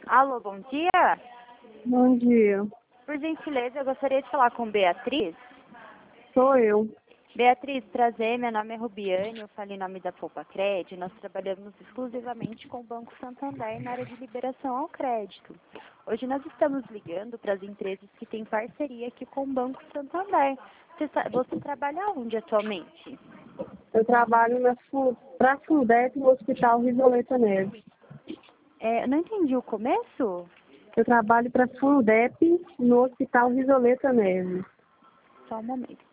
Alô, bom dia. Bom dia, Por gentileza, eu gostaria de falar com Beatriz. sou eu. Beatriz, prazer, meu nome é Rubiane, eu falo em nome da Poupa-Cred. Nós trabalhamos exclusivamente com o Banco Santander na área de liberação ao crédito. Hoje nós estamos ligando para as empresas que têm parceria aqui com o Banco Santander. Você trabalha onde atualmente? Eu trabalho para a Fundep no Hospital Risoleta Neves. Eu não entendi o começo? Eu trabalho para a Fundep no Hospital Risoleta Neves. Só um momento.